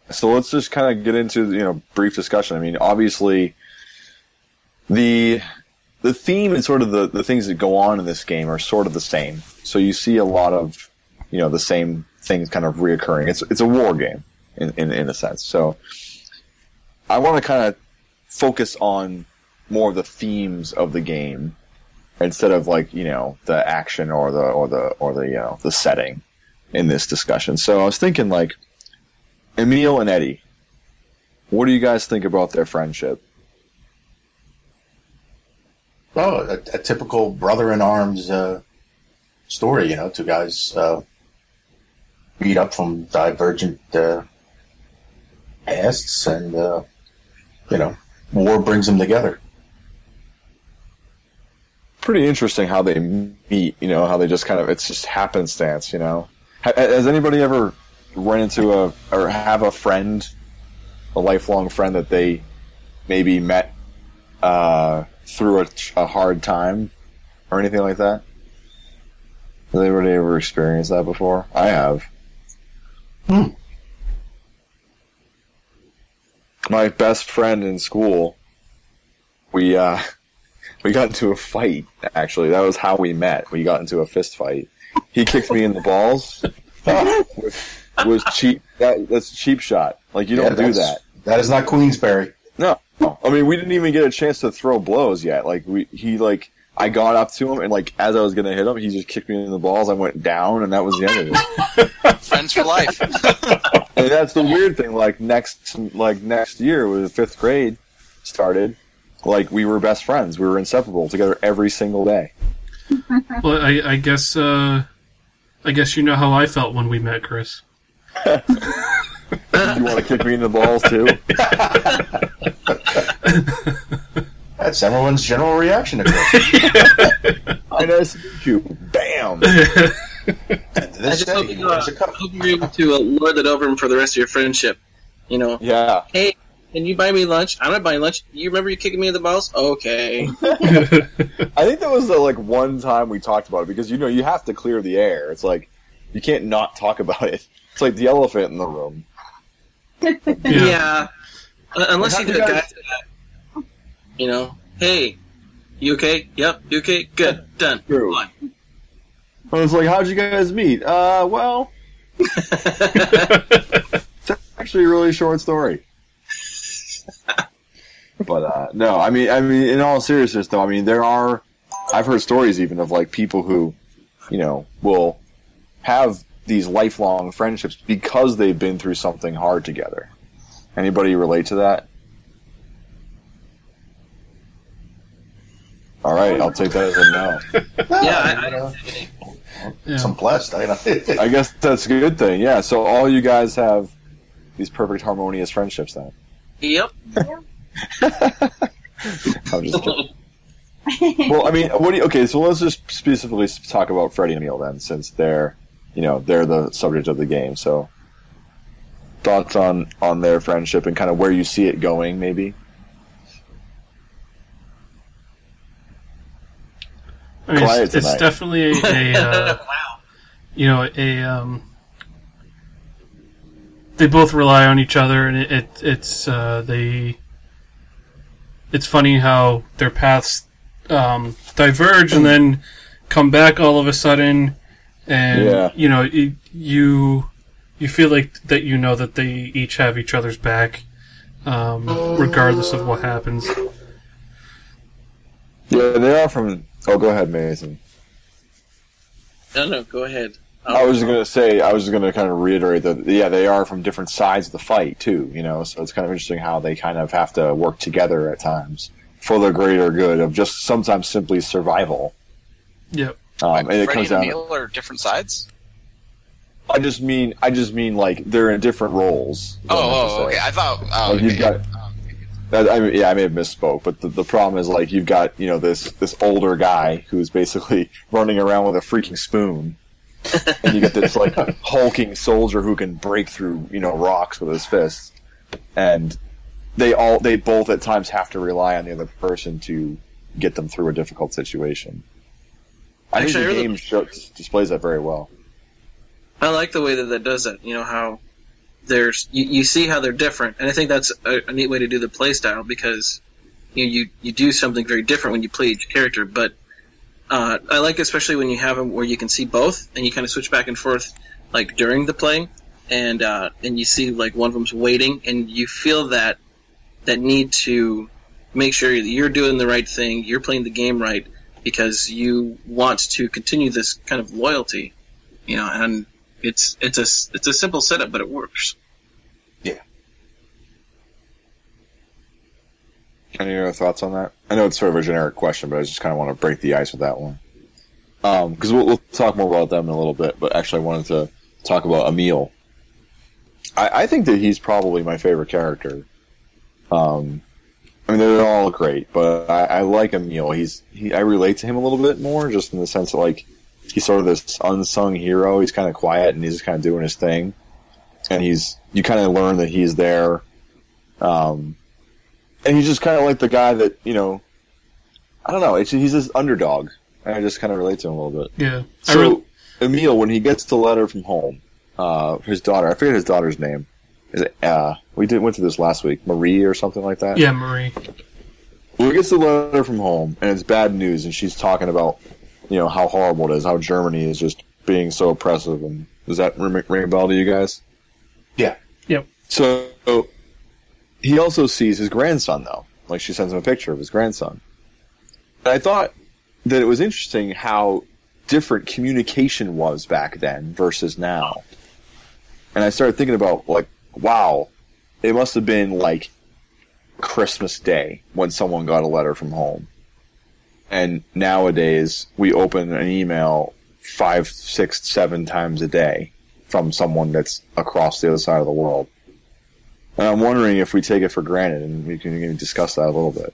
So let's just kind of get into brief discussion. I mean, obviously, the theme and sort of the things that go on in this game are sort of the same. So you see a lot of the same things kind of reoccurring. It's a war game in a sense. So I want to kind of focus on more of the themes of the game instead of the action or the setting in this discussion. So I was thinking Emil and Eddie. What do you guys think about their friendship? Well, a typical brother-in-arms story, two guys beat up from divergent pasts, and, war brings them together. Pretty interesting how they meet, how they just it's just happenstance, Has anybody ever run into or have a friend, a lifelong friend that they maybe met through a hard time or anything like that? Has anybody ever experienced that before? I have. My best friend in school, we got into a fight, actually. That was how we met. We got into a fist fight. He kicked me in the balls. Was cheap. That's a cheap shot. You don't do that. That is not Queensberry. No. I mean, we didn't even get a chance to throw blows yet. I got up to him, and as I was going to hit him, he just kicked me in the balls. I went down, and that was the end of it. Friends for life. And that's the weird thing. Next year, when the 5th grade started, we were best friends. We were inseparable together every single day. Well, I guess you know how I felt when we met, Chris. You want to kick me in the balls, too? That's everyone's general reaction to Chris. Nice to meet you. Bam! I hope you're able to lord that over him for the rest of your friendship. Yeah. Hey, can you buy me lunch? I'm not buying lunch. You remember you kicking me in the balls? Okay. I think that was the one time we talked about it because you have to clear the air. It's you can't not talk about it. It's like the elephant in the room. Yeah. Unless you do a guy hey, you okay? Yep, you okay? Good, done. True. I was how'd you guys meet? Well, it's actually a really short story. But no, I mean, in all seriousness, though, I've heard stories even of people who, will have these lifelong friendships because they've been through something hard together. Anybody relate to that? All right, I'll take that as a no. Yeah, I'm blessed. I guess that's a good thing. Yeah, so all you guys have these perfect harmonious friendships then. Yep. I'm just kidding. Well, okay, so let's just specifically talk about Freddie and Emil then, since they're the subject of the game. So, thoughts on their friendship and kind of where you see it going, maybe? It's definitely a wow. They both rely on each other, and it's funny how their paths diverge and then come back all of a sudden, and you feel like that that they each have each other's back, regardless of what happens. Yeah, they are from. Oh, go ahead, Mason. No, go ahead. I was going to kind of reiterate that, they are from different sides of the fight, too, so it's kind of interesting how they kind of have to work together at times for the greater good of just sometimes simply survival. Yep. And it comes down to... Emil are different sides? I just mean they're in different roles. Oh, okay. I thought... you've got... I may have misspoke, but the problem is you've got this older guy who's basically running around with a freaking spoon, and you get this hulking soldier who can break through rocks with his fists, and they both at times have to rely on the other person to get them through a difficult situation. I think the game displays that very well. I like the way that does that. How you see how they're different, and I think that's a neat way to do the play style, because you do something very different when you play each character. But I like especially when you have them where you can see both, and you kind of switch back and forth like during the play, and you see like one of them's waiting, and you feel that need to make sure that you're doing the right thing, you're playing the game right, because you want to continue this kind of loyalty, and it's a simple setup, but it works. Yeah. Any other thoughts on that? I know it's sort of a generic question, but I just kind of want to break the ice with that one. Because we'll talk more about them in a little bit, but actually I wanted to talk about Emil. I think that he's probably my favorite character. I mean, they're all great, but I like Emil. I relate to him a little bit more, just in the sense that, like, he's sort of this unsung hero. He's kind of quiet, and he's just kind of doing his thing. And you kind of learn that he's there. And he's just kind of like the guy that, I don't know, he's this underdog. And I just kind of relate to him a little bit. Yeah. So, Emil, when he gets the letter from home, his daughter, I forget his daughter's name. Is it, we went through this last week, Marie or something like that? Yeah, Marie. Well, he gets the letter from home, and it's bad news, and she's talking about, how horrible it is, how Germany is just being so oppressive. And does that ring a bell to you guys? Yeah. Yep. So, he also sees his grandson, though. Like, she sends him a picture of his grandson. And I thought that it was interesting how different communication was back then versus now. And I started thinking about, like, wow, it must have been, like, Christmas Day when someone got a letter from home. And nowadays, we open an email 5, 6, 7 times a day from someone that's across the other side of the world. And I'm wondering if we take it for granted, and we can discuss that a little bit.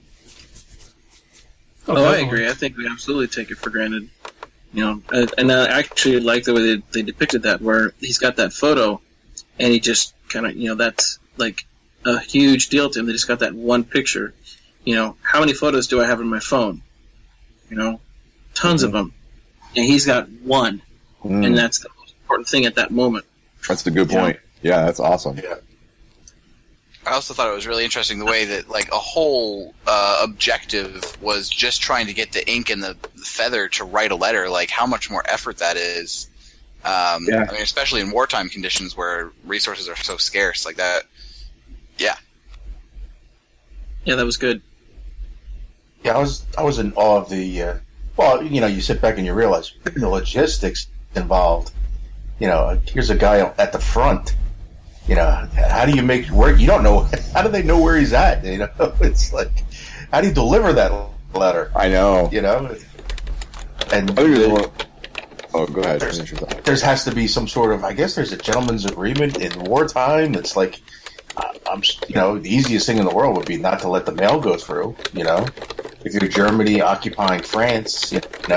I agree. I think we absolutely take it for granted. And I actually like the way they depicted that, where he's got that photo, and he just kind of, that's like a huge deal to him. They just got that one picture. How many photos do I have on my phone? Tons of them. And he's got one. And that's the most important thing at that moment. That's a good point. Yeah, that's awesome. Yeah. I also thought it was really interesting the way that, like, a whole objective was just trying to get the ink and the feather to write a letter. Like, how much more effort that is. I mean, especially in wartime conditions where resources are so scarce like that. Yeah. Yeah, that was good. Yeah, I was in awe of the. You sit back and you realize the logistics involved. Here's a guy at the front. How do you make it work? You don't know. How do they know where he's at? It's like, how do you deliver that letter? I know. And go ahead. There has to be some sort of, I guess there's a gentleman's agreement in wartime. It's like, the easiest thing in the world would be not to let the mail go through. If you're Germany occupying France,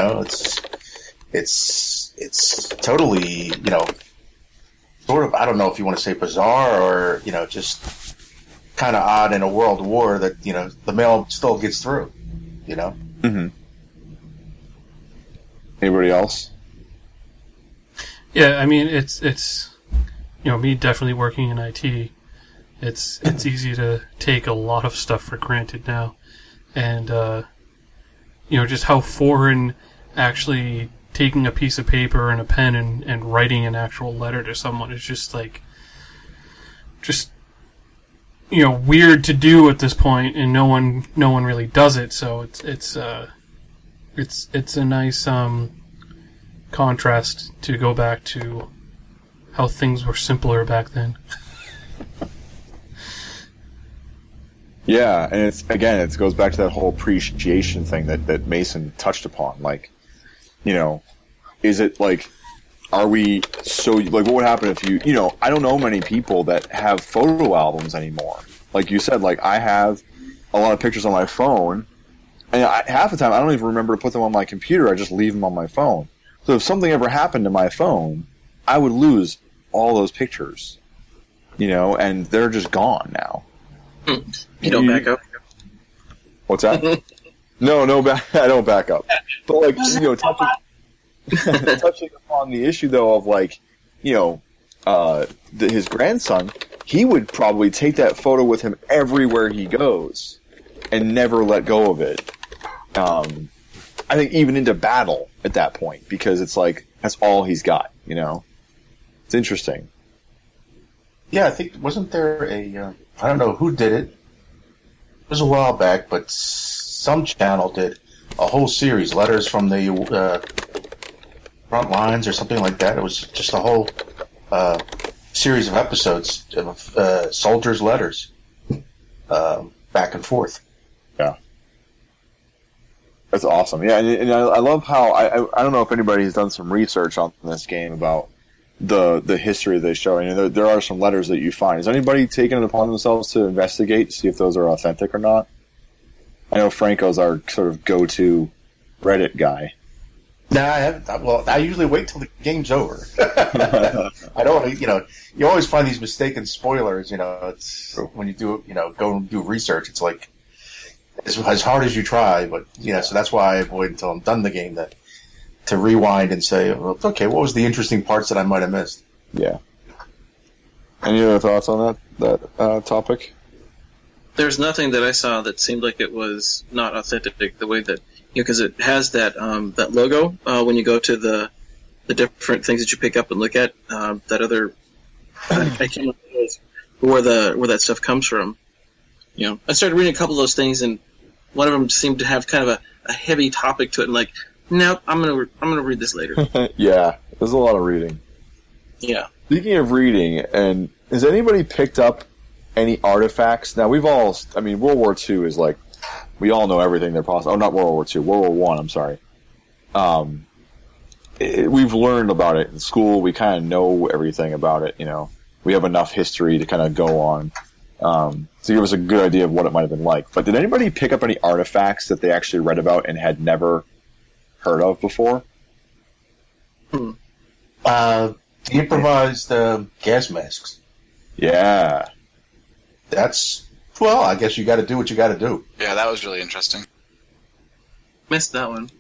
it's totally, sort of, I don't know if you want to say bizarre or, just kind of odd in a world war that, the mail still gets through, Mm-hmm. Anybody else? Yeah, I mean, it's me definitely working in IT, it's easy to take a lot of stuff for granted now. And, just how foreign actually taking a piece of paper and a pen and writing an actual letter to someone is just weird to do at this point, and no one really does it. So it's a nice contrast to go back to how things were simpler back then. Yeah, and it goes back to that whole appreciation thing that Mason touched upon. Like, is it like, are we so, like, what would happen if I don't know many people that have photo albums anymore. Like you said, like, I have a lot of pictures on my phone, and half the time I don't even remember to put them on my computer. I just leave them on my phone. So if something ever happened to my phone, I would lose all those pictures, and they're just gone now. You don't back up? What's that? No, I don't back up. But, like, touching upon the issue, though, of, like, his grandson, he would probably take that photo with him everywhere he goes and never let go of it. I think even into battle at that point, because it's like, that's all he's got, you know? It's interesting. Yeah, I think, wasn't there a, I don't know who did it. It was a while back, but some channel did a whole series, Letters from the Front Lines or something like that. It was just a whole series of episodes of soldiers' letters back and forth. Yeah. That's awesome. Yeah, and I love how, I don't know if anybody has done some research on this game about the history they show. I mean, there are some letters that you find. Has anybody taken it upon themselves to investigate, to see if those are authentic or not? I know Franco's our sort of go-to Reddit guy. Nah, I haven't. Well, I usually wait till the game's over. I don't, you always find these mistaken spoilers, it's when you do, go and do research, it's like, as hard as you try, but, so that's why I avoid until I'm done the game to rewind and say, well, okay, what was the interesting parts that I might have missed? Yeah. Any other thoughts on that topic? There's nothing that I saw that seemed like it was not authentic. The way that because it has that that logo when you go to the different things that you pick up and look at. That other I can't remember where that stuff comes from. I started reading a couple of those things, and one of them seemed to have kind of a heavy topic to it. And like, nope, I'm gonna read this later. Yeah, there's a lot of reading. Yeah. Speaking of reading, and has anybody picked up any artifacts? Now, World War II is like, we all know everything there possible. Oh, not World War II, World War I, I'm sorry. We've learned about it in school. We kind of know everything about it, We have enough history to kind of go on. To give us a good idea of what it might have been like. But did anybody pick up any artifacts that they actually read about and had never heard of before? The improvised gas masks. Yeah. I guess you got to do what you got to do. Yeah, that was really interesting. Missed that one.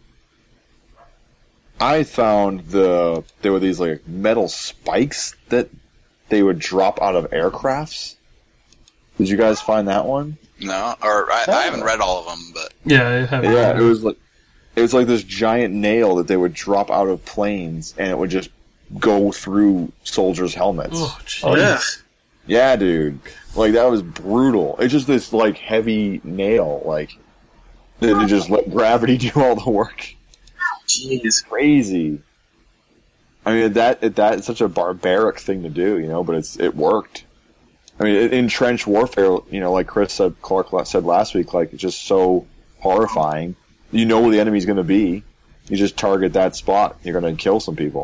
I found there were these like metal spikes that they would drop out of aircrafts. Did you guys find that one? No, or I haven't read all of them, but yeah, I haven't. Yeah, it was like this giant nail that they would drop out of planes, and it would just go through soldiers' helmets. Oh, jeez. Yeah, dude. Like, that was brutal. It's just this, like, heavy nail, like, that just let gravity do all the work. Jeez. Crazy. I mean, that's such a barbaric thing to do, but it worked. I mean, in trench warfare, like Clark said last week, like, it's just so horrifying. You know where the enemy's going to be. You just target that spot. You're going to kill some people,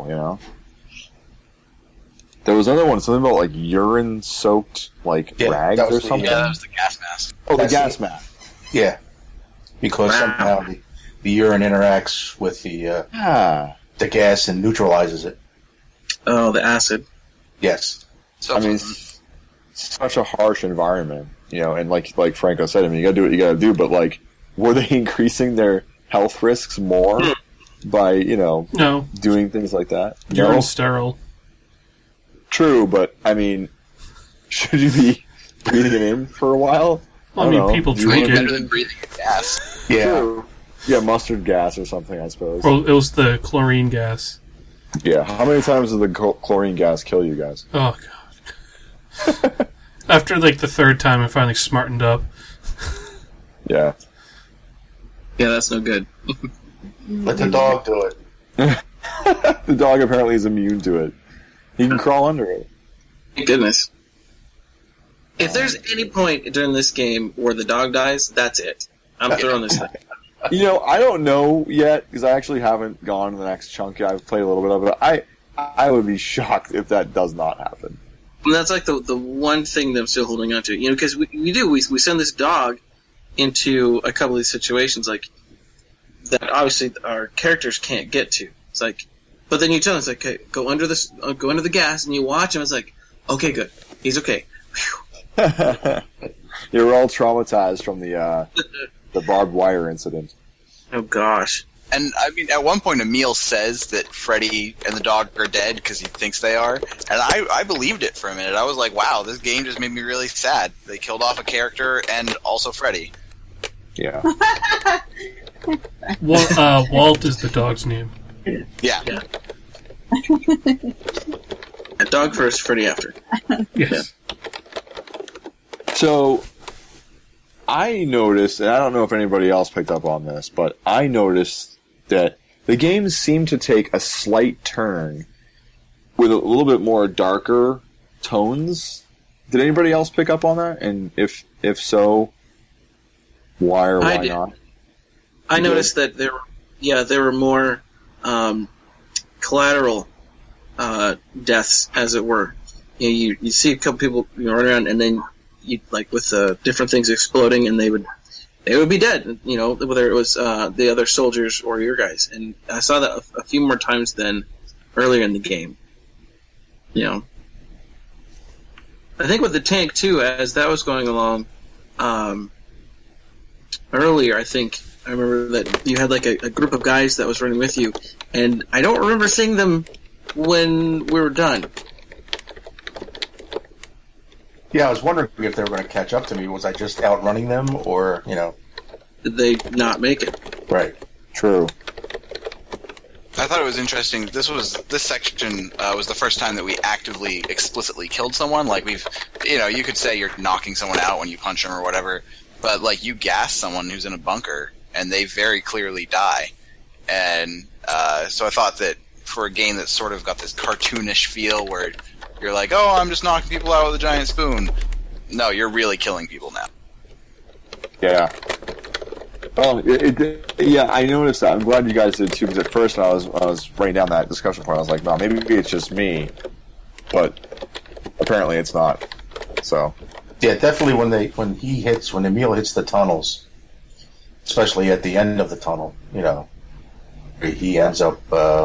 There was another one, something about, like, urine-soaked, like, rags or something? Yeah, that was the gas mask. Oh, the gas mask. Yeah. Because somehow the urine interacts with the gas and neutralizes it. Oh, the acid. Yes. So, I mean, such a harsh environment, and like Franco said, I mean, you gotta do what you gotta do, but, like, were they increasing their health risks more by, no, doing things like that? Urine sterile. True, but, I mean, should you be breathing it in for a while? Well, I mean, people drink better it. than breathing gas. Yeah. True. Yeah, mustard gas or something, I suppose. Well, it was the chlorine gas. Yeah. How many times did the chlorine gas kill you guys? Oh, God. After, like, the third time, I finally smartened up. Yeah. Yeah, that's no good. Let the dog do it. The dog apparently is immune to it. He can crawl under it. Thank goodness. If there's any point during this game where the dog dies, that's it. I'm throwing this thing. I don't know yet, because I actually haven't gone to the next chunk yet. I've played a little bit of it. I would be shocked if that does not happen. And that's like the one thing that I'm still holding on to. Because we send this dog into a couple of these situations, like, that obviously our characters can't get to. It's like, but then you tell him, it's like, okay, go under the gas, and you watch him, it's like, okay, good. He's okay. You're all traumatized from the barbed wire incident. Oh, gosh. And I mean, at one point, Emil says that Freddy and the dog are dead because he thinks they are, and I believed it for a minute. I was like, "Wow, this game just made me really sad." They killed off a character and also Freddy. Yeah. Walt is the dog's name. Yeah. A dog first, Freddy after. Yes. So, I noticed, and I don't know if anybody else picked up on this, but I noticed that the game seemed to take a slight turn with a little bit more darker tones. Did anybody else pick up on that? And if so, why or why not? I noticed that there were more collateral deaths, as it were. You see a couple people run around, and then you like with different things exploding, and they would be dead. Whether it was the other soldiers or your guys. And I saw that a few more times than earlier in the game. I think with the tank too, as that was going along, earlier, I remember that you had like a group of guys that was running with you, and I don't remember seeing them when we were done. Yeah, I was wondering if they were going to catch up to me. Was I just outrunning them, or, Did they not make it? Right. True. I thought it was interesting. This section was the first time that we actively, explicitly killed someone. Like you could say you're knocking someone out when you punch them or whatever, but like you gas someone who's in a bunker and they very clearly die. And so I thought that for a game that's sort of got this cartoonish feel where you're like, oh, I'm just knocking people out with a giant spoon. No, you're really killing people now. Yeah. Oh, yeah, I noticed that. I'm glad you guys did too, because at first when I was writing down that discussion point, I was like, no, maybe it's just me. But apparently it's not. So. Yeah, definitely when Emil hits the tunnels, especially at the end of the tunnel, he ends up,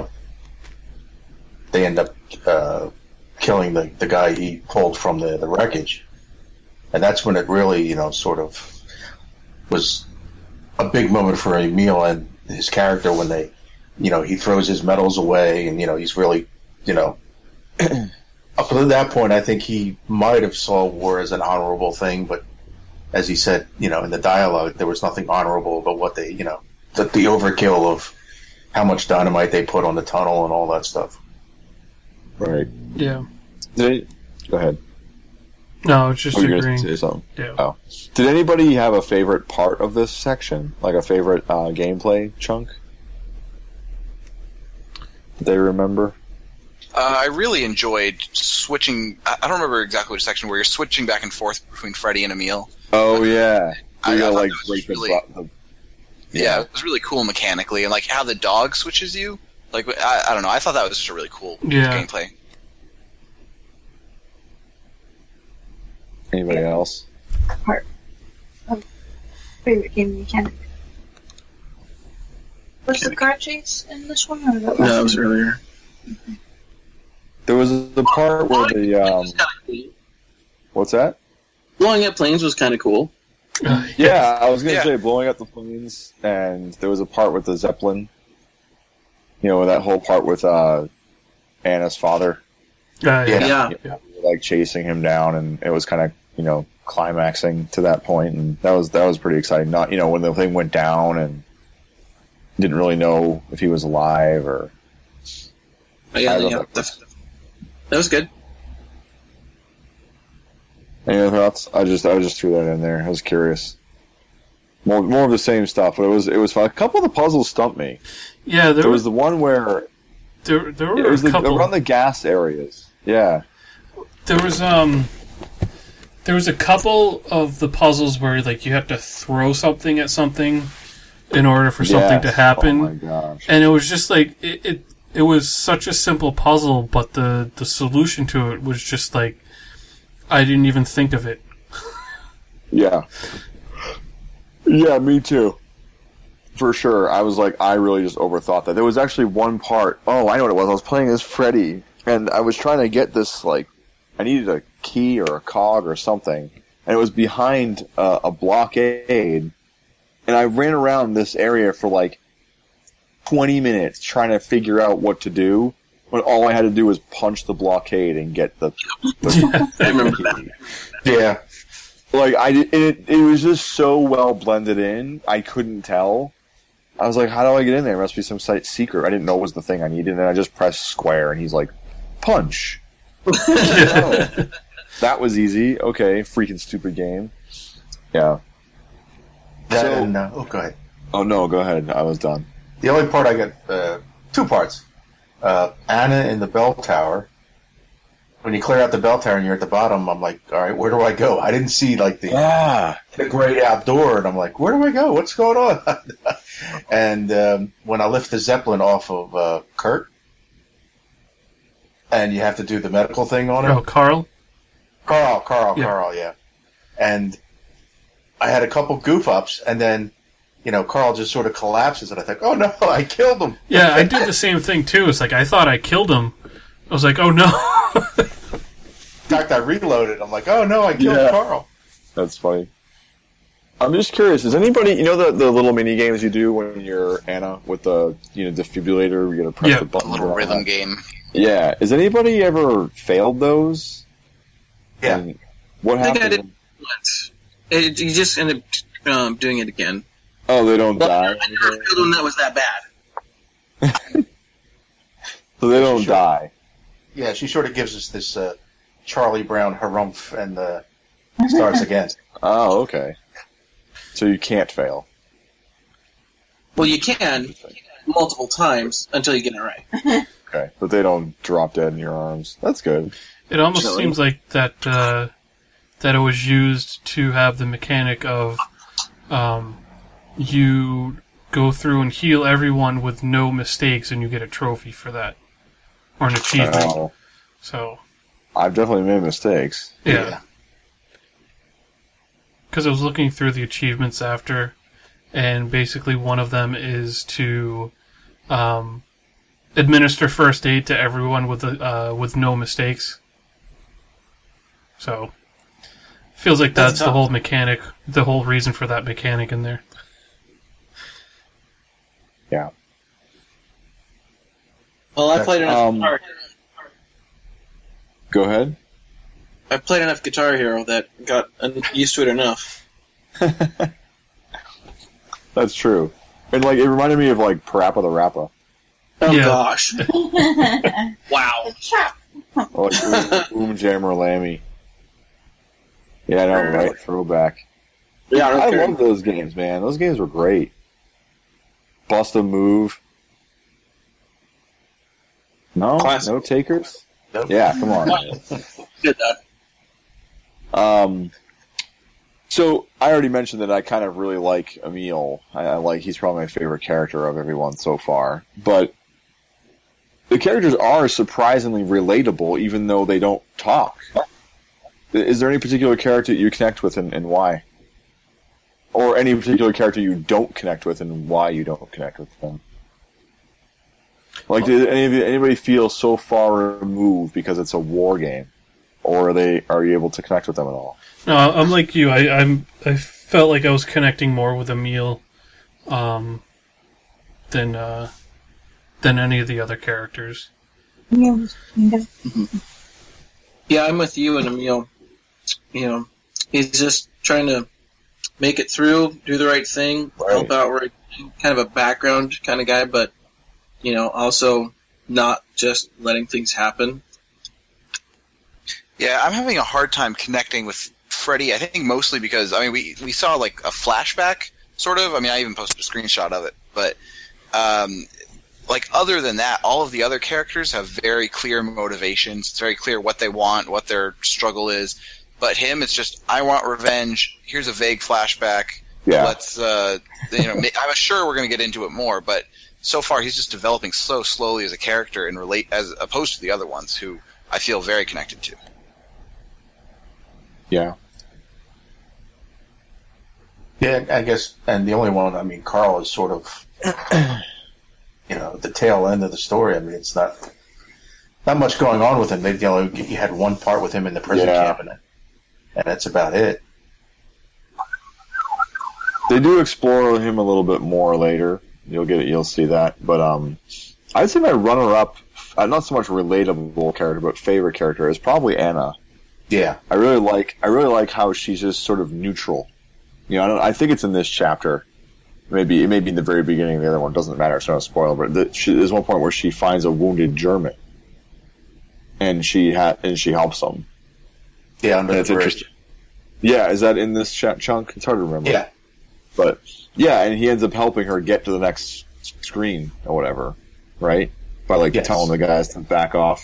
they end up killing the guy he pulled from the wreckage. And that's when it really, sort of was a big moment for Emil and his character when they, he throws his medals away and, he's really, up to that point, I think he might have saw war as an honorable thing, but as he said, in the dialogue, there was nothing honorable about what they, the overkill of how much dynamite they put on the tunnel and all that stuff. Right. Yeah. Go ahead. No, it's just agreeing. Going to say something? Yeah. Oh. Did anybody have a favorite part of this section? Like a favorite gameplay chunk? Did they remember? I really enjoyed switching. I don't remember exactly which section where you're switching back and forth between Freddy and Emil. Oh, yeah. I thought like that was break really, yeah, it was really cool mechanically, and like how the dog switches you. Like I don't know. I thought that was just a really cool gameplay. Anybody else? Part of favorite game mechanic. Was the car chase in this one? Or No, that was earlier. Okay. There was the part where what's that? Blowing up planes was kind of cool. Yeah, I was going to say blowing up the planes, and there was a part with the Zeppelin. That whole part with Anna's father. Yeah. Like chasing him down, and it was kind of climaxing to that point, and that was pretty exciting. Not when the thing went down and didn't really know if he was alive or. That was good. Any other thoughts? I just threw that in there. I was curious. More of the same stuff, but it was fun. A couple of the puzzles stumped me. Yeah, there was the one where there were a couple around the gas areas. Yeah. There was a couple of the puzzles where like you have to throw something at something in order for something to happen. Oh my gosh. And it was just like it was such a simple puzzle, but the solution to it was just like I didn't even think of it. Yeah. Yeah, me too. For sure. I was like, I really just overthought that. There was actually one part. Oh, I know what it was. I was playing as Freddy, and I was trying to get this, like, I needed a key or a cog or something, and it was behind a blockade, and I ran around this area for, like, 20 minutes trying to figure out what to do when all I had to do was punch the blockade and get the I remember that. Yeah. Like, it was just so well blended in, I couldn't tell. I was like, how do I get in there? It must be some site secret. I didn't know it was the thing I needed, and I just pressed square, and he's like, punch. Oh, that was easy. Okay, freaking stupid game. Yeah. That So- and, oh, go ahead. Oh, no, go ahead. I was done. The only part I got, 2 parts. Anna in the bell tower. When you clear out the bell tower and you're at the bottom, I'm like, all right, where do I go? I didn't see like Yeah. the great outdoor, and I'm like, where do I go? What's going on? And when I lift the Zeppelin off of Kurt, and you have to do the medical thing on it. Oh, Carl? Carl, yeah. And I had a couple goof ups, and then, Carl just sort of collapses, and I think, oh no, I killed him. Yeah, I did the same thing too. It's like I thought I killed him. I was like, oh no. In fact, I reloaded. I'm like, oh no, I killed Carl. That's funny. I'm just curious, is anybody, the little mini games you do when you're Anna with the, defibrillator, you're going to press the A button. little rhythm game. Yeah. Has anybody ever failed those? Yeah. And what I think I happened? did once. You just end up doing it again. Oh, they don't Well, die? I never felt one that was that bad. So they don't Sure. die. Yeah, she sort of gives us this Charlie Brown harumph and starts again. Oh, okay. So you can't fail. Well, you can multiple times until you get it right. Okay. But they don't drop dead in your arms. That's good. It almost Chilling. seems like that that it was used to have the mechanic of you go through and heal everyone with no mistakes, and you get a trophy for that, or an achievement. Oh, So I've definitely made mistakes. yeah, because I was looking through the achievements after, and basically one of them is to administer first aid to everyone with no mistakes. So feels like that's the whole mechanic, the whole reason for that mechanic in there. Yeah. Well, I played enough Guitar. Go ahead. I played enough Guitar Hero that got used to it enough. That's true. And it reminded me of Parappa the Rappa. Oh Yeah. gosh! Wow. Or Oom Jammer Lammy. Yeah, I know, right? Throwback. Yeah, I love those games, man. Those games were great. Bust a Move. No? Classic. No takers? Nope. Yeah, come on. Did that. So I already mentioned that I kind of really like Emil. He's probably my favorite character of everyone so far. But the characters are surprisingly relatable, even though they don't talk. Is there any particular character you connect with, and why? Or any particular character you don't connect with, and why you don't connect with them? Did anybody feel so far removed because it's a war game, or are you able to connect with them at all? No, I'm like you. I felt like I was connecting more with Emil than any of the other characters. Yeah, Yeah, I'm with you and Emil. He's just trying to make it through, do the right thing, help out right, kind of a background kind of guy, but also not just letting things happen. Yeah, I'm having a hard time connecting with Freddy. I think mostly because we saw a flashback sort of. I even posted a screenshot of it, but other than that, all of the other characters have very clear motivations. It's very clear what they want, what their struggle is. But him, it's just, I want revenge. Here's a vague flashback. Yeah. Let's I'm sure we're going to get into it more, but so far he's just developing so slowly as a character and as opposed to the other ones who I feel very connected to. Yeah. Yeah, I guess, and the only one, Carl is sort of, the tail end of the story. It's not much going on with him. You had one part with him in the prison camp, and that's about it. They do explore him a little bit more later, You'll see that. But I'd say my runner-up, not so much relatable character, but favorite character is probably Anna. Yeah, I really like how she's just sort of neutral. I think it's in this chapter. It may be in the very beginning of the other one. Doesn't matter. It's not a spoiler. But there's one point where she finds a wounded German, and she helps him. Yeah, under it's the bridge. Interesting. Yeah, is that in this chunk? It's hard to remember. Yeah, but yeah, and he ends up helping her get to the next screen or whatever, right? By telling the guys to back off.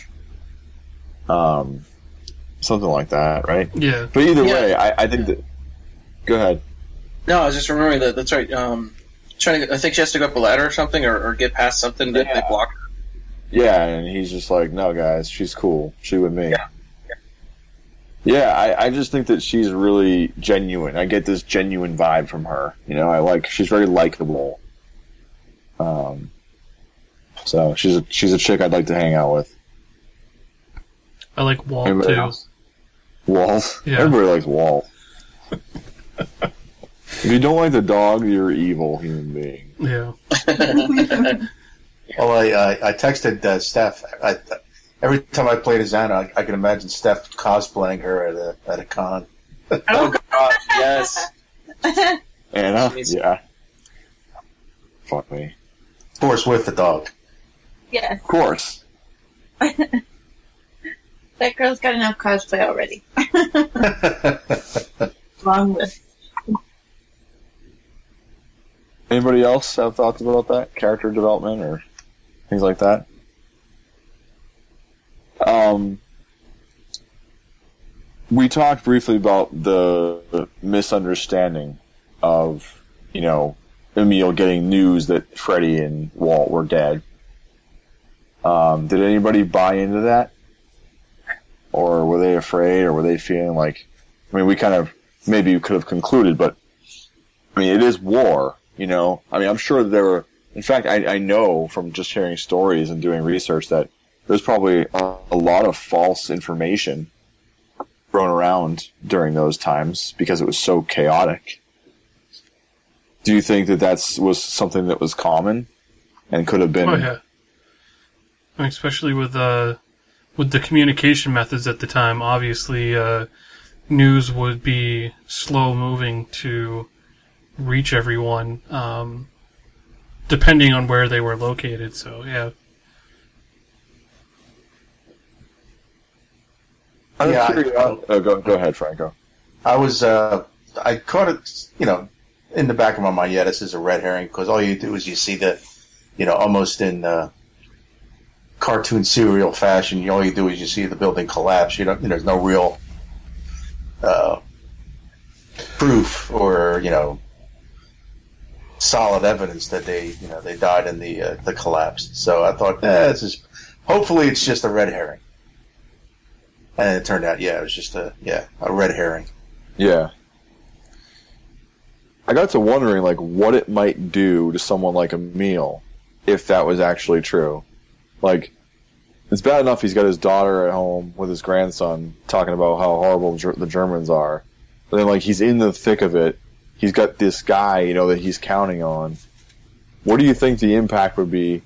Something like that, right? Yeah. But either way, I think that. Go ahead. No, I was just remembering that. That's right. I think she has to go up a ladder or something, or get past something that they block her. Yeah, and he's just like, no, guys, she's cool. She with me. Yeah, I just think that she's really genuine. I get this genuine vibe from her. She's very likable. So she's a chick I'd like to hang out with. I like Walt Anybody too. Else? Walt? Yeah. Everybody likes Walt. If you don't like the dog, you're an evil human being. Yeah. Well, I texted Steph. Every time I played as Anna, I can imagine Steph cosplaying her at a con. Oh God, yes. Anna? Yeah. Fuck me. Of course, with the dog. Yes. Of course. That girl's got enough cosplay already. Long list. Anybody else have thoughts about that? Character development or things like that? We talked briefly about the misunderstanding of, Emil getting news that Freddy and Walt were dead. Did anybody buy into that? Or were they afraid, or were they feeling like... we kind of... Maybe you could have concluded, but... it is war, I'm sure there were... In fact, I know from just hearing stories and doing research that there's probably a lot of false information thrown around during those times because it was so chaotic. Do you think that was something that was common and could have been... Oh, yeah. Especially with the communication methods at the time, obviously news would be slow moving to reach everyone, depending on where they were located. So yeah. Go ahead, Franco. I caught it, in the back of my mind. Yeah, this is a red herring because all you do is you see the, almost in cartoon serial fashion. All you do is you see the building collapse. There's no real proof or solid evidence that they died in the collapse. So I thought, hopefully it's just a red herring. And it turned out, it was just a red herring. Yeah. I got to wondering, what it might do to someone like Emil if that was actually true. It's bad enough he's got his daughter at home with his grandson talking about how horrible the Germans are. But then, he's in the thick of it. He's got this guy, that he's counting on. What do you think the impact would be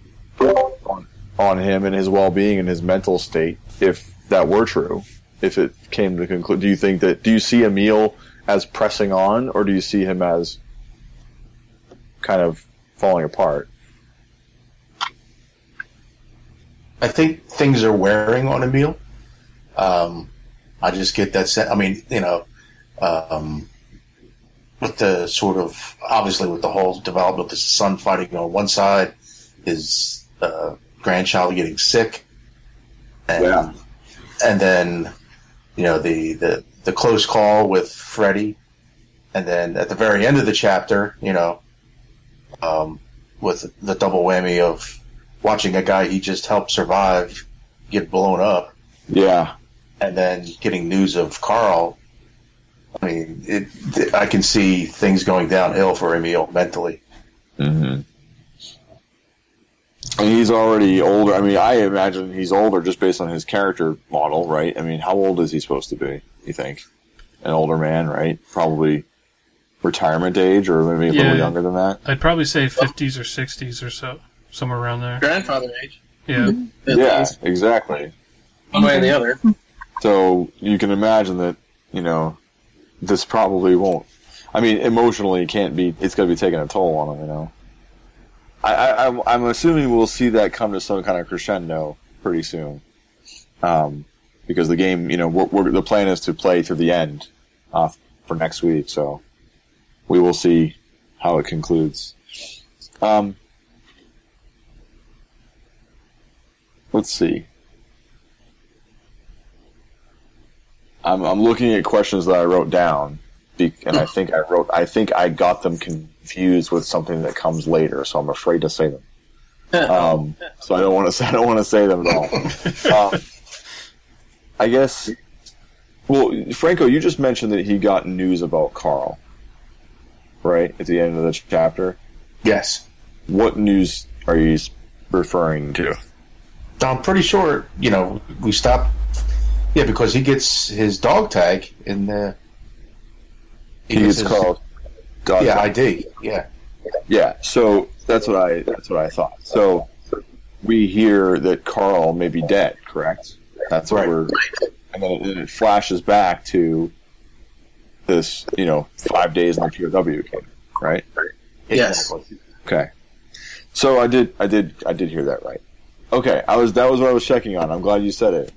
on him and his well-being and his mental state if that were true? If it came to conclude, do you see Emil as pressing on, or do you see him as kind of falling apart? I think things are wearing on Emil. I just get that sense. With the sort of, obviously with the whole development of the son fighting on one side, his grandchild getting sick, and then, the close call with Freddy, and then at the very end of the chapter, with the double whammy of watching a guy he just helped survive get blown up. Yeah. And then getting news of Carl. I can see things going downhill for Emil mentally. Mm-hmm. And he's already older. I imagine he's older just based on his character model, right? How old is he supposed to be, you think? An older man, right? Probably retirement age, or maybe a little younger than that. I'd probably say 50s or 60s or so, somewhere around there. Grandfather age. Yeah. Yeah, exactly. One way or the other. So you can imagine that, this probably won't. I mean, emotionally, it's going to be taking a toll on him, I'm assuming we'll see that come to some kind of crescendo pretty soon. Because the game, the plan is to play through the end for next week, so we will see how it concludes. Let's see. I'm looking at questions that I wrote down, and I think I got them confused with something that comes later, so I'm afraid to say them. So I don't want to say them at all. I guess. Well, Franco, you just mentioned that he got news about Carl, right, at the end of the chapter. Yes. What news are you referring to? I'm pretty sure, we stopped. Yeah, because he gets his dog tag in the. He gets Carl's dog tag. ID. Yeah. Yeah. So that's what I thought. So we hear that Carl may be dead. Correct. That's what we're. And then it flashes back to this, 5 days in the POW camp, right? Yes. Okay. So I did hear that right. Okay, that was what I was checking on. I'm glad you said it.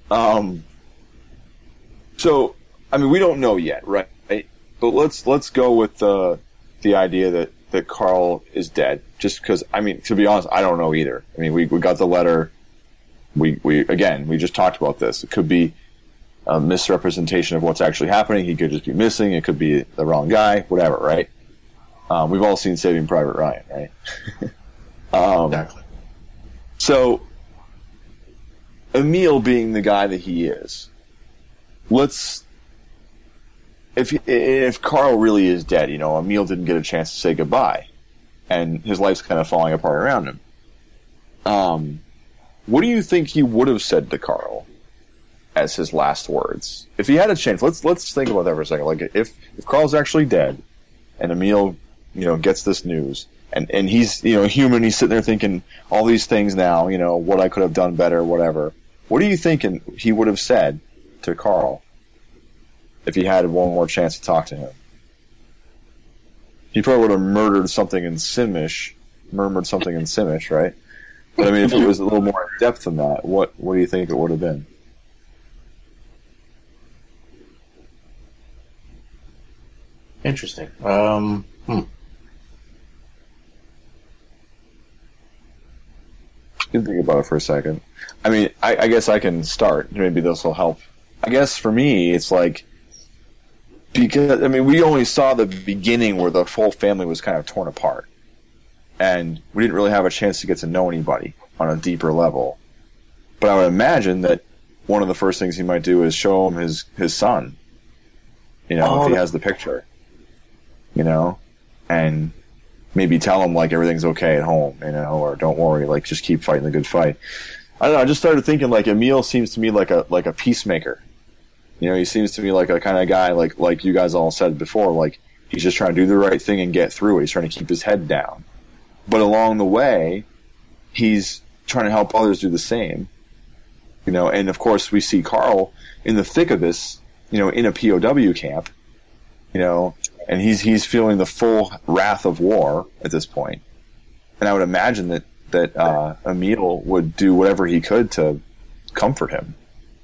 So, I mean, we don't know yet, right? But let's go with the idea that Carl is dead. Just because, I mean, to be honest, I don't know either. I mean, we got the letter. We just talked about this. It could be a misrepresentation of what's actually happening. He could just be missing. It could be the wrong guy. Whatever, right? We've all seen Saving Private Ryan, right? Exactly. So, Emil being the guy that he is, if Carl really is dead, Emil didn't get a chance to say goodbye, and his life's kind of falling apart around him. What do you think he would have said to Carl as his last words? If he had a chance, let's think about that for a second. Like, if Carl's actually dead, and Emil, gets this news, and he's, human, he's sitting there thinking all these things now, what I could have done better, whatever. What do you think he would have said to Carl if he had one more chance to talk to him? He probably would have murmured something in Simish, right? But I mean, if it was a little more in depth than that, what do you think it would have been? Interesting. You can think about it for a second. I mean, I guess I can start. Maybe this will help. I guess for me, it's like, because, I mean, we only saw the beginning where the whole family was kind of torn apart. And we didn't really have a chance to get to know anybody on a deeper level. But I would imagine that one of the first things he might do is show him his son. If he has the picture. And maybe tell him, like, everything's okay at home, or don't worry, like, just keep fighting the good fight. I don't know, I just started thinking, like, Emil seems to me like a peacemaker. He seems to me like a kind of guy, like you guys all said before, like, he's just trying to do the right thing and get through it. He's trying to keep his head down. But along the way, he's trying to help others do the same. And of course we see Carl in the thick of this, in a POW camp, and he's feeling the full wrath of war at this point. And I would imagine that Emil would do whatever he could to comfort him.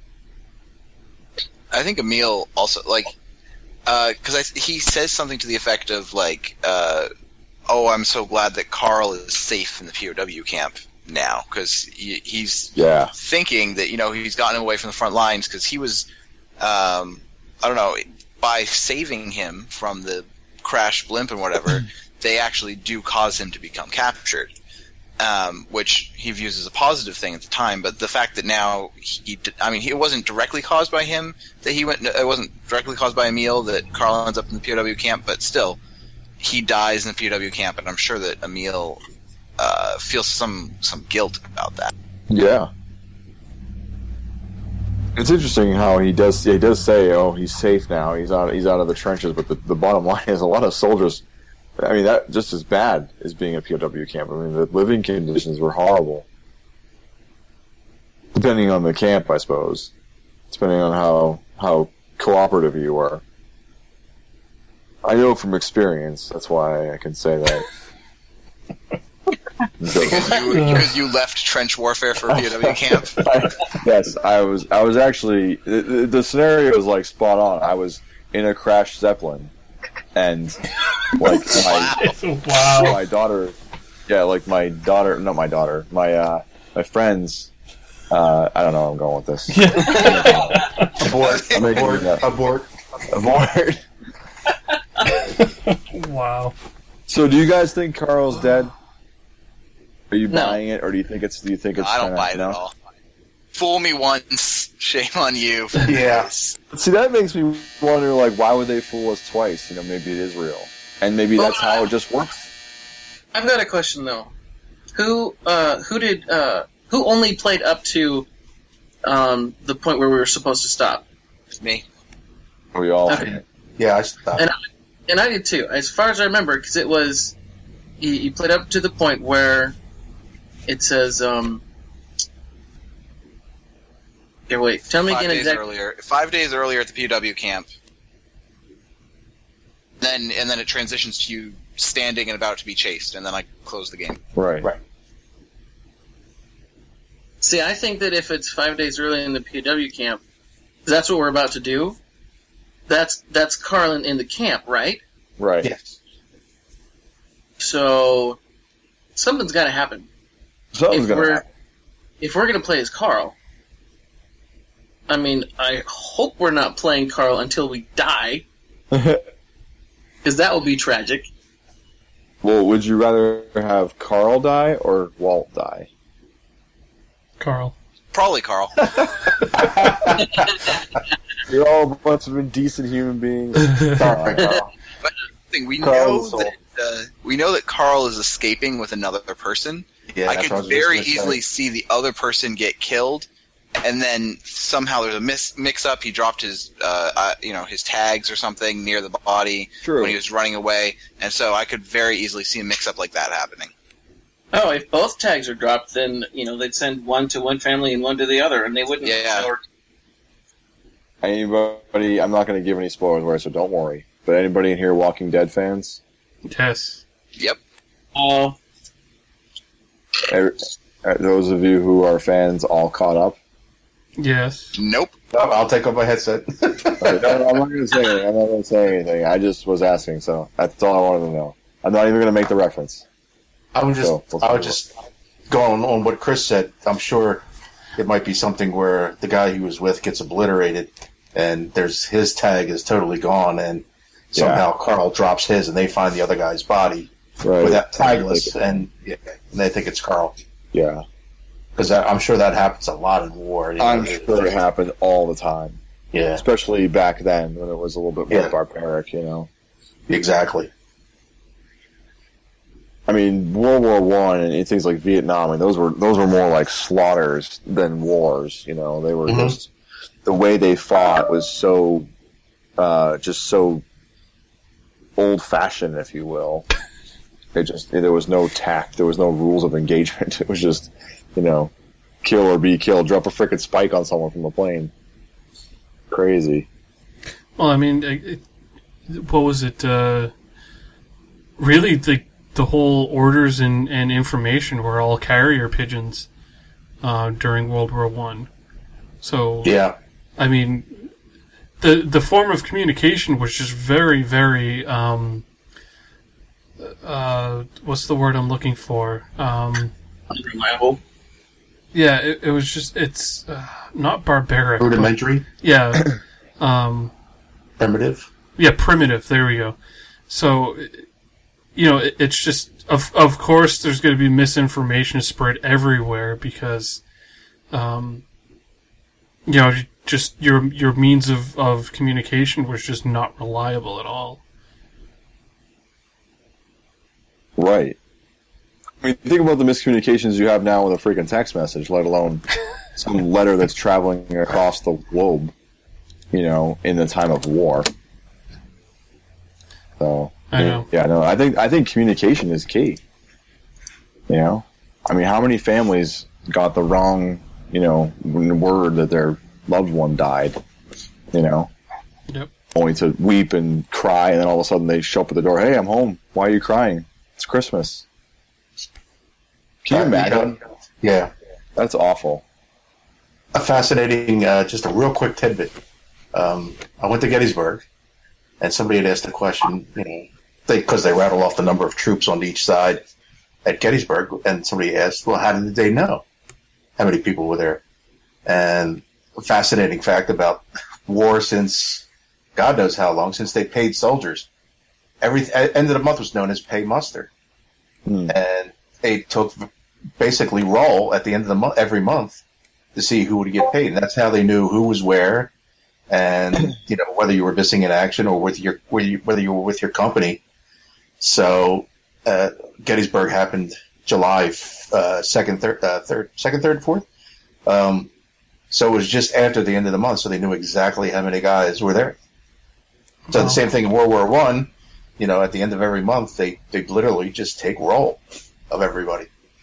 I think Emil also, like, because he says something to the effect of, like, oh, I'm so glad that Carl is safe in the POW camp now, because he's thinking that, he's gotten away from the front lines because he was, I don't know, by saving him from the crash blimp and whatever, they actually do cause him to become captured, which he views as a positive thing at the time. But the fact that now it wasn't directly caused by him that it wasn't directly caused by Emil that Carl ends up in the POW camp, but still, he dies in the POW camp, and I'm sure that Emil feels some guilt about that. Yeah. It's interesting how he does say, "Oh, he's safe now. He's out of the trenches." But the bottom line is, a lot of soldiers. I mean, that just as bad as being a POW camp. I mean, the living conditions were horrible. Depending on the camp, I suppose. Depending on how cooperative you were. I know from experience. That's why I can say that. Because you left trench warfare for POW camp. Yes, I was actually the scenario was like spot on. I was in a crashed Zeppelin, and like my daughter, not my daughter, my friends. I don't know where I'm going with this. Abort. Wow. So, do you guys think Carl's dead? Are you buying it, or do you think it's? I don't buy it at all. Fool me once, shame on you. Yeah. See, that makes me wonder, like, why would they fool us twice? You know, maybe it is real, and maybe that's how it just works. I've got a question though. Who only played up to the point where we were supposed to stop? Me. We all. Okay. Yeah, I stopped. And I did too, as far as I remember, because it was you played up to the point where it says. Okay, wait. Tell me again exactly. 5 days earlier at the POW camp. Then it transitions to you standing and about to be chased, and then I close the game. Right. See, I think that if it's 5 days early in the POW camp, that's what we're about to do. That's Carlin in the camp, right? Right. Yes. So something's got to happen. Something's going to happen. If we're going to play as Carl, I mean, I hope we're not playing Carl until we die, because that will be tragic. Well, would you rather have Carl die or Walt die? Carl. Probably Carl. You're all a bunch of indecent human beings. Sorry, Carl. But we know that Carl is escaping with another person. Yeah, I could very easily see the other person get killed, and then somehow there's a mix-up. He dropped his, his tags or something near the body when he was running away, and so I could very easily see a mix-up like that happening. Oh, if both tags are dropped, then they'd send one to one family and one to the other, and they wouldn't. Yeah. Anybody? I'm not going to give any spoilers away, so don't worry. But anybody in here Walking Dead fans? Yes. Yep. Oh. Those of you who are fans all caught up? Yes. Nope. No, I'll take off my headset. I'm not going to say anything. I'm not going to say anything. I just was asking, so that's all I wanted to know. I'm not even going to make the reference. I was just going on what Chris said. I'm sure it might be something where the guy he was with gets obliterated, and his tag is totally gone, and somehow Carl drops his, and they find the other guy's body without tagless, and they think it's Carl. Yeah. Because I'm sure that happens a lot in war. I'm sure it happened all the time. Yeah. Especially back then when it was a little bit more barbaric, Exactly. I mean, World War I and things like Vietnam, those were more like slaughters than wars. They were just the way they fought was so just so old fashioned, if you will. There was no tact, there was no rules of engagement. It was just kill or be killed. Drop a frickin' spike on someone from a plane. Crazy. Well, I mean, what was it? Really, the whole orders and information were all carrier pigeons during World War I. So, I mean, the form of communication was just very, very, what's the word I'm looking for? Unreliable. Yeah, it was just, it's not barbaric. Rudimentary? Yeah. Primitive? Yeah, primitive, there we go. So, it's just, of course, there's going to be misinformation spread everywhere because, just your means of communication was just not reliable at all. Right. I mean, think about the miscommunications you have now with a freaking text message, let alone some letter that's traveling across the globe, you know, in the time of war. So I know. yeah, no, I think communication is key. You know, I mean, how many families got the wrong, you know, word that their loved one died? You know, Yep. only to weep and cry, and then all of a sudden they show up at the door. Hey, I'm home. Why are you crying? It's Christmas. Can you imagine? Yeah. That's awful. A fascinating, just a real quick tidbit. I went to Gettysburg, and somebody had asked a question, you know, because they rattle off the number of troops on each side at Gettysburg, and somebody asked, well, how did they know how many people were there? And a fascinating fact about war since God knows how long, since they paid soldiers. Every end of the month was known as pay muster. And they took basically roll at the end of the month, every month, to see who would get paid. And that's how they knew who was where, and you know, whether you were missing in action or whether you were with your company. So Gettysburg happened July 2nd, 3rd, 4th. So it was just after the end of the month, so they knew exactly how many guys were there. So the same thing in World War I. You know, at the end of every month, they literally just take roll of everybody.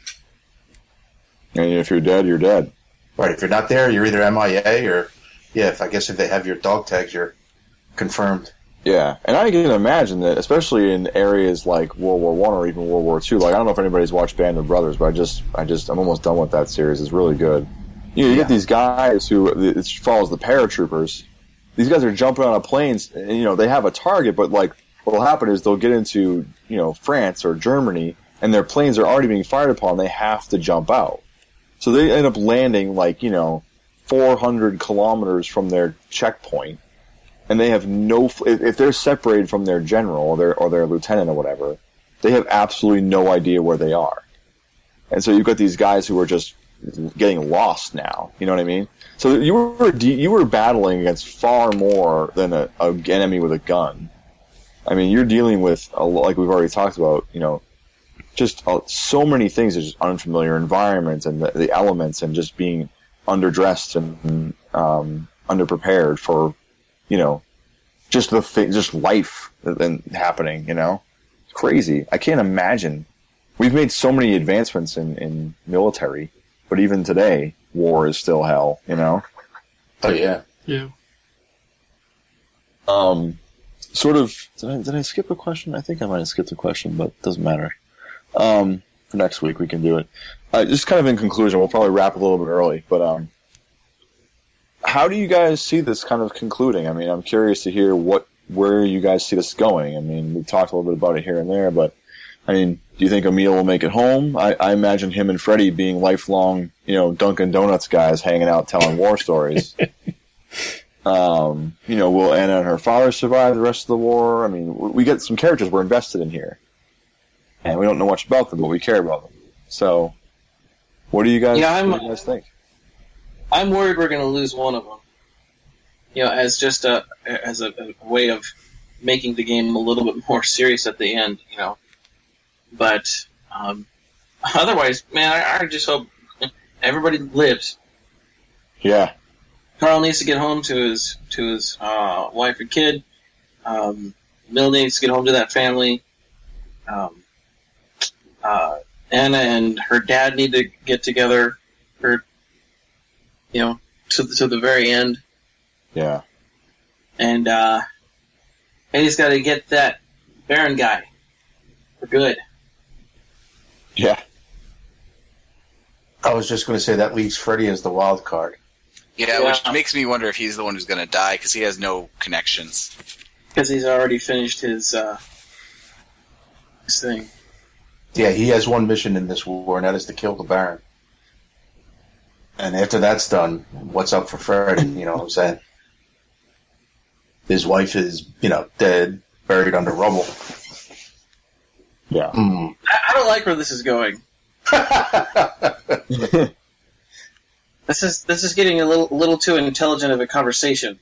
And if you're dead, you're dead. Right. If you're not there, you're either MIA or, yeah, if they have your dog tags, you're confirmed. Yeah, and I can imagine that, especially in areas like World War I or even World War II. Like, I don't know if anybody's watched Band of Brothers, but I'm almost done with that series. It's really good. You get these guys who, it follows the paratroopers. These guys are jumping on planes, and, you know, they have a target, but, like, what'll happen is they'll get into, you know, France or Germany, and their planes are already being fired upon. They have to jump out. So they end up landing, like, you know, 400 kilometers from their checkpoint, and they have if they're separated from their general or their lieutenant or whatever, they have absolutely no idea where they are. And so you've got these guys who are just getting lost now. You know what I mean? So you were battling against far more than an enemy with a gun. I mean, you're dealing with, like we've already talked about, you know, just so many things. There's just unfamiliar environments and the elements, and just being underdressed and underprepared for, you know, just just life and happening. You know, it's crazy. I can't imagine. We've made so many advancements in military, but even today, war is still hell. You know. Oh yeah. Yeah. Sort of. Did I skip a question? I think I might have skipped a question, but it doesn't matter. For next week we can do it. Just kind of in conclusion, we'll probably wrap a little bit early, but how do you guys see this kind of concluding? I mean, I'm curious to hear where you guys see this going. I mean, we've talked a little bit about it here and there, but I mean, do you think Emil will make it home? I imagine him and Freddie being lifelong, you know, Dunkin' Donuts guys hanging out telling war stories. You know, will Anna and her father survive the rest of the war? I mean, we get some characters we're invested in here, and we don't know much about them, but we care about them. So, what do you guys think? I'm worried we're going to lose one of them. You know, as just a way of making the game a little bit more serious at the end. You know, but otherwise, man, I just hope everybody lives. Yeah. Carl needs to get home to his wife and kid. Mil needs to get home to that family. Anna and her dad need to get together. To the very end. Yeah. And he's got to get that Baron guy for good. Yeah. I was just going to say that leaves Freddy as the wild card. Yeah, which makes me wonder if he's the one who's going to die, because he has no connections. Because he's already finished his thing. Yeah, he has one mission in this war, and that is to kill the Baron. And after that's done, what's up for Freddy? You know what I'm saying? His wife is, you know, dead, buried under rubble. Yeah. I don't like where this is going. This is getting a little too intelligent of a conversation.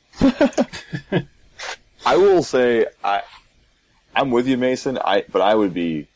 I will say I'm with you, Mason. But I would be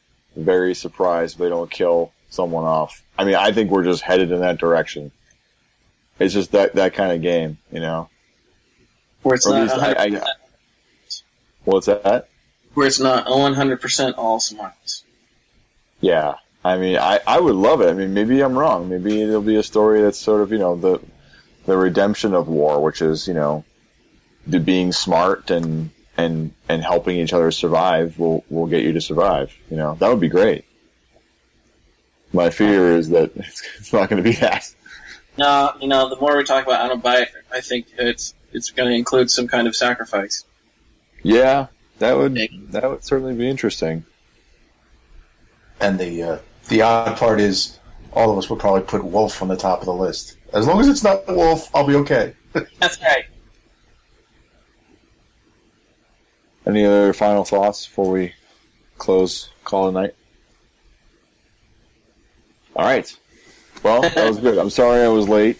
very surprised if they don't kill someone off. I mean, I think we're just headed in that direction. It's just that kind of game, you know. Where it's Or at not least 100%, what's that? where it's not 100% all smiles. Yeah. I mean, I would love it. I mean, maybe I'm wrong. Maybe it'll be a story that's sort of, you know, the redemption of war, which is, you know, the being smart and helping each other survive will get you to survive. You know, that would be great. My fear is that it's not going to be that. No, you know, the more we talk about I don't buy it, I think it's going to include some kind of sacrifice. Yeah, that would certainly be interesting. And the odd part is, all of us would probably put Wolf on the top of the list. As long as it's not Wolf, I'll be okay. That's right. Any other final thoughts before we call it a night? All right. Well, that was good. I'm sorry I was late.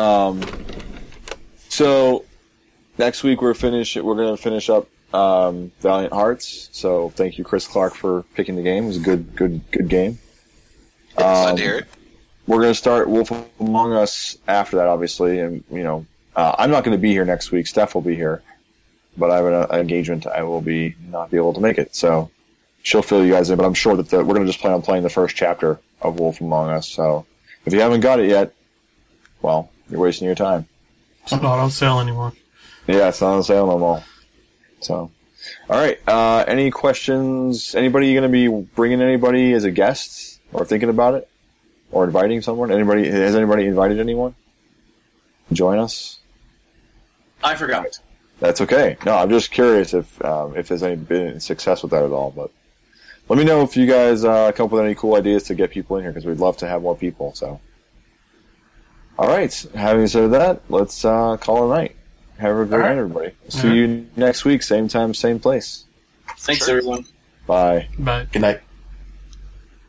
So next week we're going to finish up Valiant Hearts. So thank you, Chris Clark, for picking the game. It was a good game. Glad to hear it. We're going to start Wolf Among Us after that, obviously, and you know, I'm not going to be here next week. Steph will be here, but I have an engagement. I will not be able to make it, so she'll fill you guys in. But I'm sure that we're going to just plan on playing the first chapter of Wolf Among Us. So if you haven't got it yet, well, you're wasting your time. It's not on sale anymore. Yeah, it's not on sale no more. So, all right. Any questions? Anybody going to be bringing anybody as a guest, or thinking about it, or inviting someone? Has anybody invited anyone to join us? I forgot. That's okay. No, I'm just curious if there's any been success with that at all. But let me know if you guys come up with any cool ideas to get people in here, because we'd love to have more people. So, all right. Having said that, let's call it a night. Have a great night, everybody. See you next week, same time, same place. Thanks, everyone. Bye. Bye. Good night.